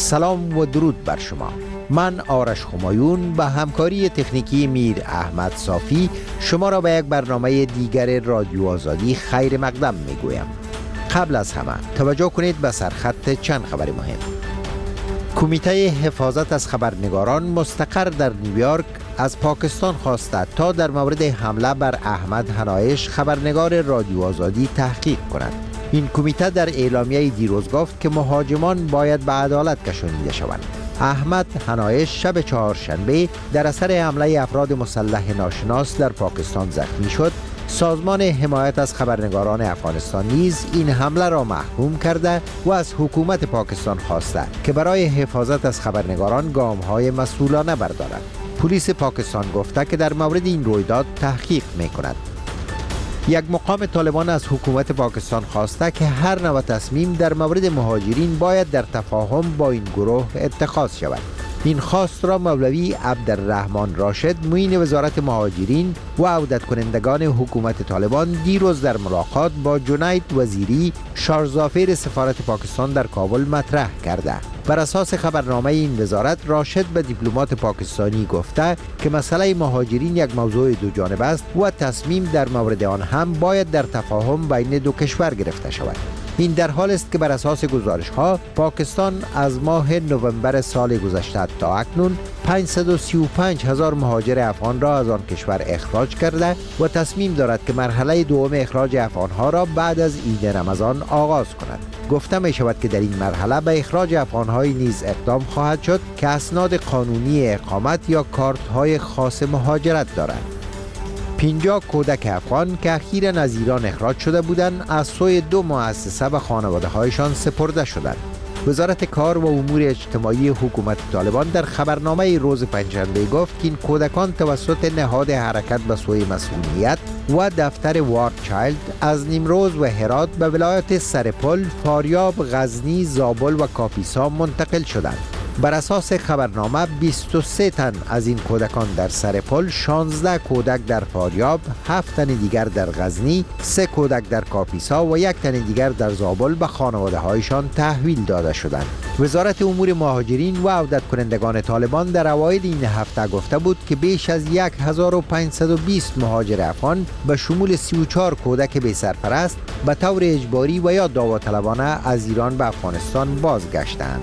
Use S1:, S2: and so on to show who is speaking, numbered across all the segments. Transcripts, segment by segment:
S1: سلام و درود بر شما. من آرش خمایون به همکاری تکنیکی میر احمد صافی شما را به یک برنامه دیگر رادیو آزادی خیر مقدم میگویم. قبل از همه توجه کنید به سرخط چند خبر مهم. کمیته حفاظت از خبرنگاران مستقر در نیویورک از پاکستان خواسته تا در مورد حمله بر احمد حنایش خبرنگار رادیو آزادی تحقیق کند. این کمیته در اعلامیه دیروز گفت که مهاجمان باید به عدالت کشانیده شوند. احمد حنایش شب چهارشنبه در اثر حمله افراد مسلح ناشناس در پاکستان زخمی شد. سازمان حمایت از خبرنگاران افغانستان نیز این حمله را محکوم کرده و از حکومت پاکستان خواسته که برای حفاظت از خبرنگاران گام‌های مسئولانه بردارد. پلیس پاکستان گفته که در مورد این رویداد تحقیق می‌کند. یک مقام طالبان از حکومت پاکستان خواسته که هر نوع تصمیم در مورد مهاجرین باید در تفاهم با این گروه اتخاذ شود. این خواست را مولوی عبدالرحمن راشد معین وزارت مهاجرین و عودت کنندگان حکومت طالبان دیروز در ملاقات با جنید وزیری شارژافیر سفارت پاکستان در کابل مطرح کرده. بر اساس خبرنامه این وزارت، راشد به دیپلمات پاکستانی گفته که مسئله مهاجرین یک موضوع دو جانبه است و تصمیم در مورد آن هم باید در تفاهم بین دو کشور گرفته شود. این در حال است که بر اساس گزارش‌ها پاکستان از ماه نوامبر سال گذشته تا اکنون 535,000 مهاجر افغان را از آن کشور اخراج کرده و تصمیم دارد که مرحله دوم اخراج افغان‌ها را بعد از عید رمضان آغاز کند. گفته می شود که در این مرحله به اخراج افغان‌های نیز اقدام خواهد شد که اسناد قانونی اقامت یا کارت‌های خاص مهاجرت دارند. 50 کودک افغان که اخیراً از ایران اخراج شده بودند از سوی دو مؤسسه به خانواده‌هایشان سپرده شدند. وزارت کار و امور اجتماعی حکومت طالبان در خبرنامه روز پنجشنبه گفت که این کودکان توسط نهاد حرکت به سوی مسئولیت و دفتر وارد چایلد از نیمروز و هرات به ولایت سرپل، فاریاب، غزنی، زابل و کاپیسا منتقل شدند. بر اساس خبرنامه 23 تن از این کودکان در سرپل، 16 کودک در فاریاب، 7 تن دیگر در غزنی، 3 کودک در کاپیسا و 1 تن دیگر در زابل به خانواده‌هایشان تحویل داده شدند. وزارت امور مهاجرین و عودت کنندگان طالبان در اوایل این هفته گفته بود که بیش از 1520 مهاجر افغان به شمول 34 کودک بی سرپرست به طور اجباری و یا داوطلبانه از ایران به افغانستان بازگشتند.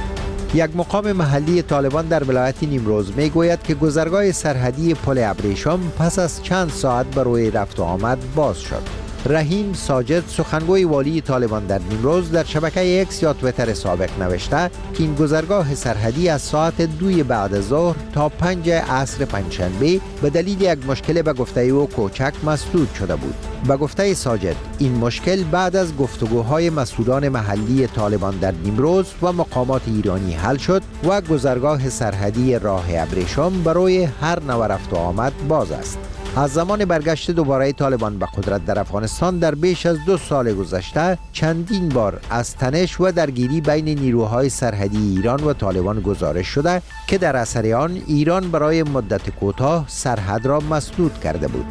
S1: یک مقام محلی طالبان در ولایت نیمروز می گوید که گذرگاه سرحدی پل ابریشم پس از چند ساعت برای رفت و آمد باز شد. رحیم ساجد، سخنگوی والی طالبان در نیمروز، در شبکه اکس یا تویتر سابق نوشته که این گذرگاه سرحدی از ساعت 2 بعد از ظهر تا 5 عصر پنجشنبه به دلیل یک مشکل به گفته او کوچک مسدود شده بود. به گفته ساجد، این مشکل بعد از گفتگوهای مسئولان محلی طالبان در نیمروز و مقامات ایرانی حل شد و گذرگاه سرحدی راه ابریشم برای هر نوع رفت و آمد باز است. از زمان برگشت دوباره طالبان به قدرت در افغانستان در بیش از 2 سال گذشته چندین بار از تنش و درگیری بین نیروهای سرحدی ایران و طالبان گزارش شده که در اثر آن ایران برای مدت کوتاه سرحد را مسدود کرده بود.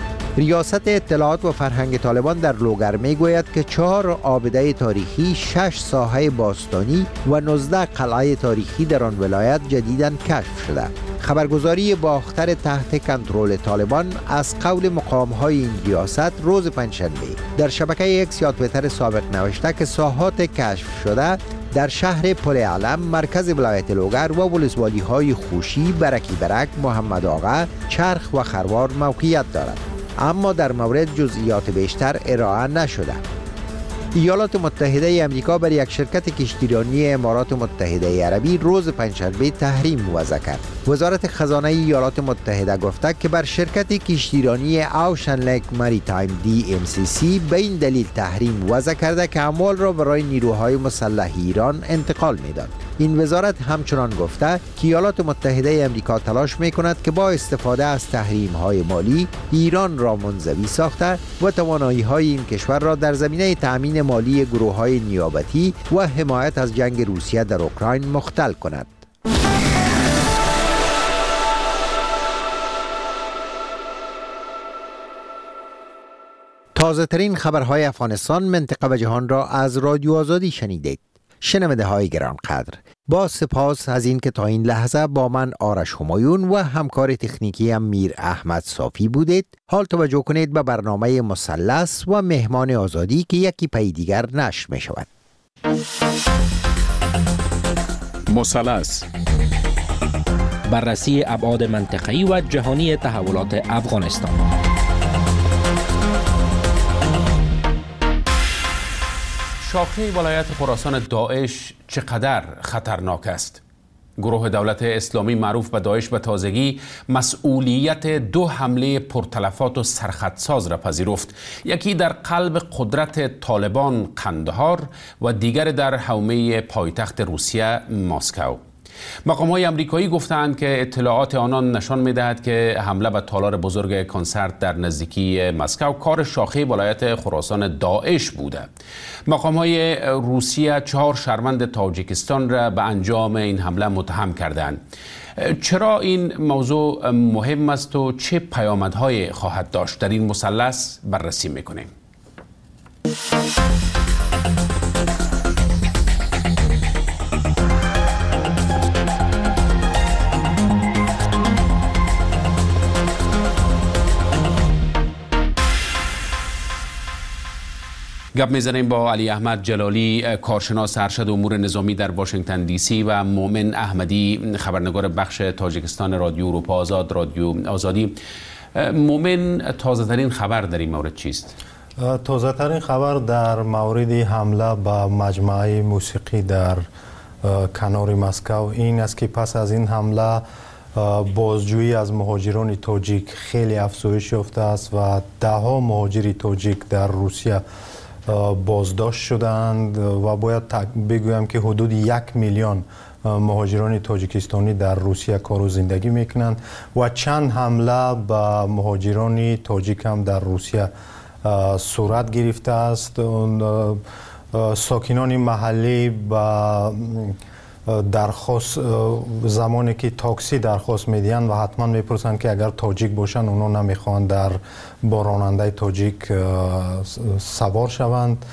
S1: ریاست اطلاعات و فرهنگ طالبان در لوگر می گوید که 4 عابده تاریخی، 6 ساحه باستانی و 19 قلعه تاریخی در آن ولایت جدیداً کشف شده. خبرگزاری باختر تحت کنترل طالبان از قول مقام‌های این ریاست روز پنجشنبه در شبکه اکس یا تویتر سابق نوشته که ساحات کشف شده در شهر پل علم، مرکز ولایت لوگر و ولسوالی‌های خوشی، برکی برک، محمد آقا، چرخ و خروار موقعیت دارد، اما در مورد جزئیات بیشتر ارائه نشده. ایالات متحده آمریکا بر یک شرکت کشتیرانی امارات متحده عربی روز پنجشنبه تحریم وضع کرد. وزارت خزانه ایالات متحده گفته که بر شرکت کشتیرانی اوشن لیک مریتایم DMCC به این دلیل تحریم وضع کرده که اموال را برای نیروهای مسلح ایران انتقال می‌داد. این وزارت همچنان گفته که ایالات متحده آمریکا تلاش می‌کند که با استفاده از تحریم‌های مالی ایران را منزوی ساخته و توانایی‌های این کشور را در زمینه تأمین مالی گروه‌های نیابتی و حمایت از جنگ روسیه در اوکراین مختل کند. تازه ترین خبرهای افغانستان، منطقه و جهان را از رادیو آزادی شنیدید. شنونده های گرانقدر، با سپاس از این که تا این لحظه با من آرش همایون و همکار تکنیکی میر احمد صافی بودید. حال توجه کنید به برنامه مثلث و مهمان آزادی که یکی پی دیگر نشر می شود.
S2: مثلث،
S3: بررسی ابعاد منطقه‌ای و جهانی تحولات افغانستان.
S2: شاخه ولایت خراسان داعش چقدر خطرناک است؟ گروه دولت اسلامی معروف به داعش به تازگی مسئولیت 2 حمله پرتلفات و سرخطساز را پذیرفت. یکی در قلب قدرت طالبان قندهار و دیگر در حومه پایتخت روسیه مسکو. مقام‌های آمریکایی گفتند که اطلاعات آنان نشان می‌دهد که حمله به تالار بزرگ کنسرت در نزدیکی مسکو کار شاخه ولایت خراسان داعش بوده. مقام‌های روسیه 4 شهروند تاجیکستان را به انجام این حمله متهم کردند. چرا این موضوع مهم است و چه پیامدهای خواهد داشت؟ در این مثلث بررسی می‌کنیم. گپ میزنیم با علی احمد جلالی، کارشناس ارشد امور نظامی در واشنگتن دی سی و مومن احمدی، خبرنگار بخش تاجیکستان رادیو اروپا آزاد، رادیو آزادی. مومن، تازه ترین خبر در این مورد چیست؟
S4: تازه ترین خبر در مورد حمله به مجمع موسیقی در کنار مسکو این است که پس از این حمله بازجویی از مهاجران تاجیک خیلی افزایش یافته است و 10 مهاجر تاجیک در روسیه بازداشت شدند و باید بگویم که حدود 1 میلیون مهاجران تاجیکستانی در روسیه کار و زندگی میکنند و چند حمله به مهاجران تاجیک هم در روسیه صورت گرفته است. ساکنان محلی با درخواست زمانی که تاکسی درخواست میدین و حتما میپرسند که اگر تاجیک باشن اونا نمیخوان در با راننده تاجیک سوار شوند.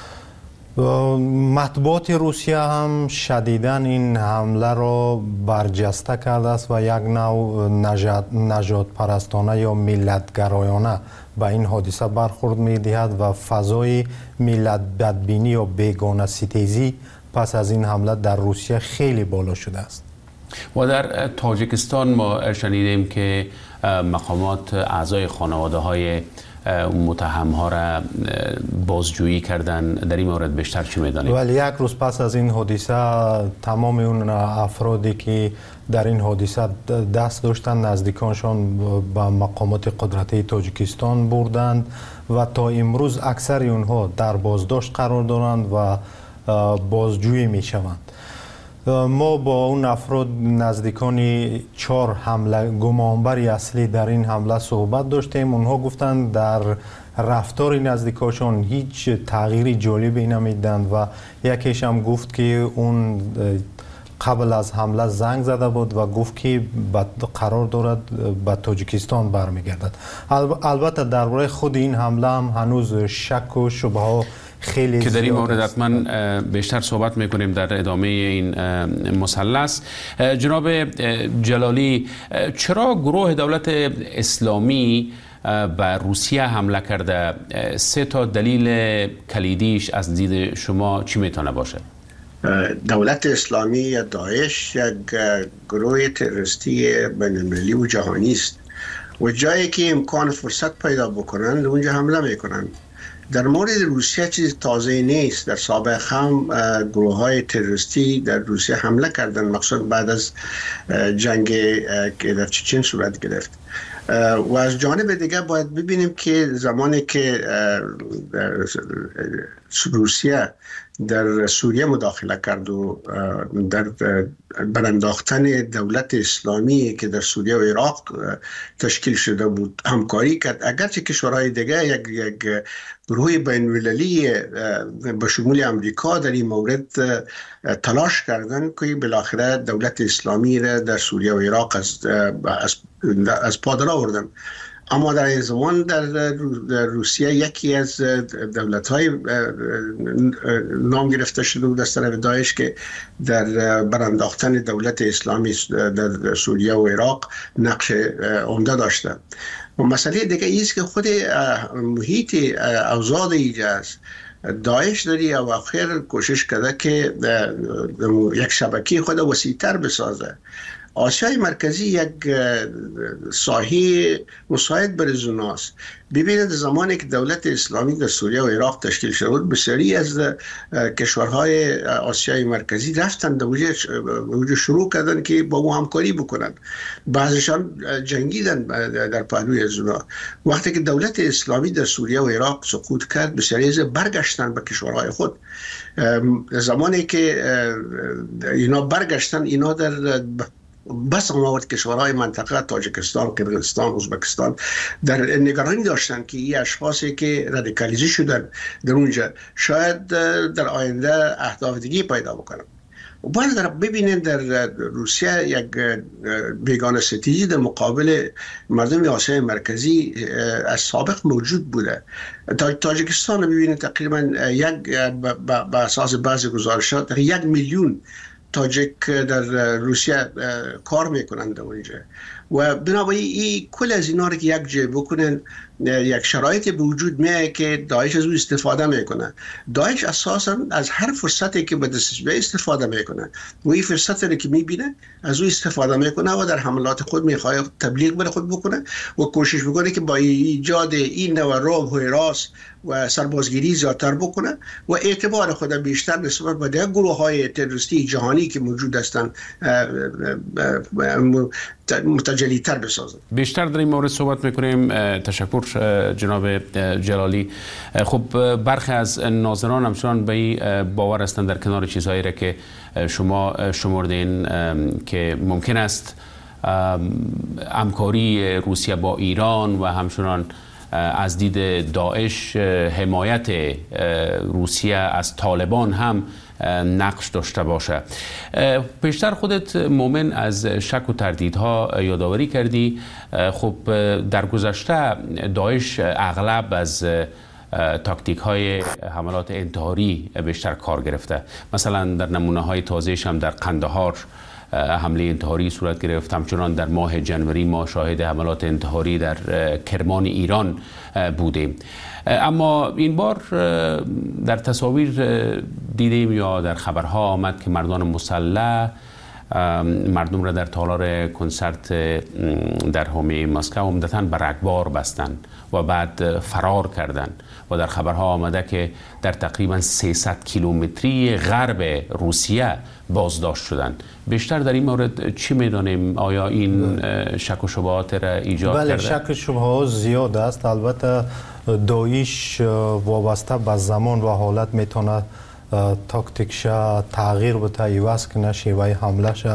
S4: مطبوعات روسیه هم شدیداً این حمله را برجسته کرده است و یک نوع نژاد پرستانه یا ملت‌گرایانه به این حادثه برخورد می‌دهد و فضای ملت بدبینی یا بیگانه ستیزی پس از این حمله در روسیه خیلی بالا شده است.
S2: و در تاجیکستان ما شنیدیم که مقامات اعضای خانواده‌های متهم‌ها را بازجویی کردن. در این مورد بیشتر چی می‌دانید؟
S4: ولی 1 روز پس از این حادثه تمام اون افرادی که در این حادثه دست داشتن نزدیکانشان به مقامات قدرتی تاجیکستان بردند و تا امروز اکثر اونها در بازداشت قرار دارند و بازجویی می‌شوند. ما با اون افراد نزدیکان 4 حمله گمانبر اصلی در این حمله صحبت داشتیم. اونها گفتند در رفتار نزدیکاشون هیچ تغییری جالبی نمیدند و یکیش هم گفت که اون قبل از حمله زنگ زده بود و گفت که قرار دارد به تاجیکستان برمیگردد. البته درباره خود این حمله هم هنوز شک و شبهه ها خیلی
S2: که در این مورد حتما بیشتر صحبت میکنیم در ادامه این مثلث. جناب جلالی، چرا گروه دولت اسلامی به روسیه حمله کرده؟ 3 تا دلیل کلیدیش از دید شما چی میتونه باشه؟
S5: دولت اسلامی یا داعش یک گروه تروریستی بین‌المللی و جهانی است و جایی که امکان فرصت پیدا بکنند اونجا حمله میکنند. در مورد روسیه چیز تازه نیست. در سابق هم گروه های تروریستی در روسیه حمله کردند، مخصوصا بعد از جنگ که در چچن صورت گرفت. و از جانب دیگه باید ببینیم که زمانی که روسیه در سوریه مداخله کرد و در برانداختن دولت اسلامی که در سوریه و عراق تشکیل شده بود همکاری کرد، اگرچه کشورهای دیگه یک گروه بین‌المللی به شمول امریکا در این مورد تلاش کردن که بالاخره دولت اسلامی را در سوریه و عراق از پا در آوردن. اما در این زمان در روسیه یکی از دولت‌های نام گرفته شده بود از طرف داعش که در برانداختن دولت اسلامی در سوریه و عراق نقش عمده داشته. و مسئله دیگه ایست که خود محیط اوضاع ایجاز داعش داری و آخر کوشش کرده که یک شبکه خود وسیع‌تر بسازه. آسیای مرکزی یک ساحه مساعد برای زوناست. ببینید زمانی که دولت اسلامی در سوریه و عراق تشکیل شد بود، بسیاری از کشورهای آسیای مرکزی رفتن در وجود شروع کردن که با او همکاری بکنن. بعضشان جنگیدن در پهلوی زونا. وقتی که دولت اسلامی در سوریه و عراق سقوط کرد، بسیاری از برگشتن به کشورهای خود. زمانی که اینا برگشتن، اینا در بس آورد کشورهای منطقه تاجیکستان، قرقیزستان، ازبکستان در نگرانی داشتن که این اشخاصی که رادیکالیزه شدن در اونجا شاید در آینده اهداف دیگه پیدا بکنن. و باید ببینید در روسیه یک بیگانه ستیزی در مقابل مردم آسیای مرکزی از سابق موجود بوده. تاجیکستان ببینید تقریبا به اساس بعضی گزارشات 1 میلیون تاجیک در روسیه کار میکنند اونجا و بنابراین این کل از اینا رو که یک جای بکنن یک شرایطی به وجود میاد که داعش از او استفاده میکنه. داعش اساسا از هر فرصتی که به دستش بیاد استفاده میکنه و این فرصتی رو که میبینه از او استفاده میکنه و در حملات خود میخواد تبلیغ بر خود بکنه و کوشش بکنه که با ایجاد این نوع رعب و هراس و سربازگیری زیادتر بکنه و اعتبار خود بیشتر نسبت به دیگر گروه های تروریستی جهانی که موجود هستند متجلی تر بسازن.
S2: بیشتر در این مورد صحبت میکنیم. تشکر جناب جلالی. خب برخی از ناظران همچنان به این باور هستند در کنار چیزهایی را که شما شمردین که ممکن است همکاری روسیه با ایران و همچنان از دید داعش حمایت روسیه از طالبان هم نقش داشته باشه. پیشتر خودت مومن از شک و تردیدها یادآوری کردی. خب در گذشته داعش اغلب از تاکتیک های حملات انتحاری بیشتر کار گرفته. مثلا در نمونه های تازه‌اش هم در قندهار حمله انتحاری صورت گرفت. همچنان در ماه جنوری ما شاهد حملات انتحاری در کرمان ایران بودیم. اما این بار در تصاویر دیدیم یا در خبرها آمد که مردان مسلح مردم را در تالار کنسرت در حومه مسکو عمدتاً به رگبار بستند و بعد فرار کردند و در خبرها آمده که در تقریباً 300 کیلومتری غرب روسیه بازداشت شدند. بیشتر در این مورد چی می‌دانیم؟ آیا این شک و شبهات را ایجاد کرده؟
S4: بله، شک و شبهات زیاد است. البته داعش وابسته به زمان و حالت میتونه تاکتیکش تغییر بده، عوض کنه شیوه حملهش.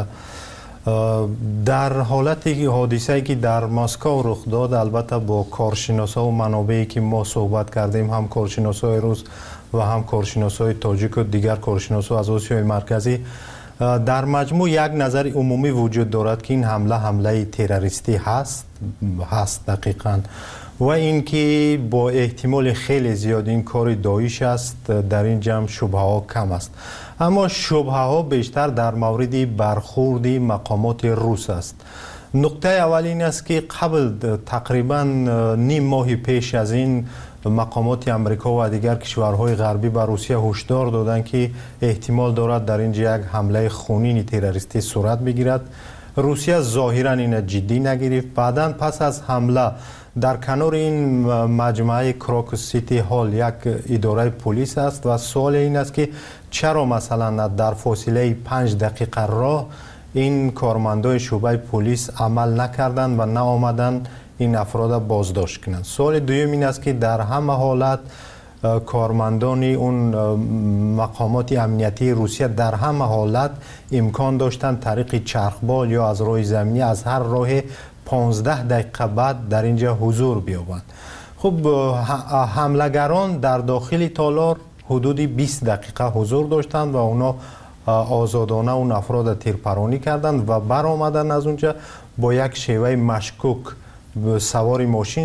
S4: در حالتی حادثه‌ای که در مسکو رخ داد، البته با کارشناسا و منابعی که ما صحبت کردیم، هم کارشناسای روس و هم کارشناسای تاجیک و دیگر کارشناسا از آسیای مرکزی، در مجموع یک نظر عمومی وجود دارد که این حمله تروریستی هست دقیقاً، و اینکه با احتمال خیلی زیاد این کار داعش است. در این جمع شبهه ها کم است، اما شبهه ها بیشتر در مورد برخورد مقامات روس است. نقطه اول این است که قبل تقریبا نیم ماه پیش از این مقامات امریکا و دیگر کشورهای غربی به روسیه هشدار دادند که احتمال دارد در اینجا یک حمله خونین تروریستی صورت بگیرد. روسیه ظاهرا این جدی نگرفت. بعداً پس از حمله در کنار این مجمع کراکوس سیتی هال یک اداره پلیس است و سوال این است که چرا مثلا در فاصله 5 دقیقه راه این کارمندای شعبه پلیس عمل نکردند و نه آمدن این افراد بازداشت کنند. سوال دوم این است که در همه حالت کارمندان اون مقامات امنیتی روسیه در همه حالت امکان داشتند طریق چرخبال یا از راه زمینی از هر راه 15 دقیقه بعد در اینجا حضور بیابند. خب حملگران در داخل تالار حدود 20 دقیقه حضور داشتند و اونا آزادانه اون افراد تیرپرانی کردند و برآمدن از اونجا با یک شیوه مشکوک سوار ماشین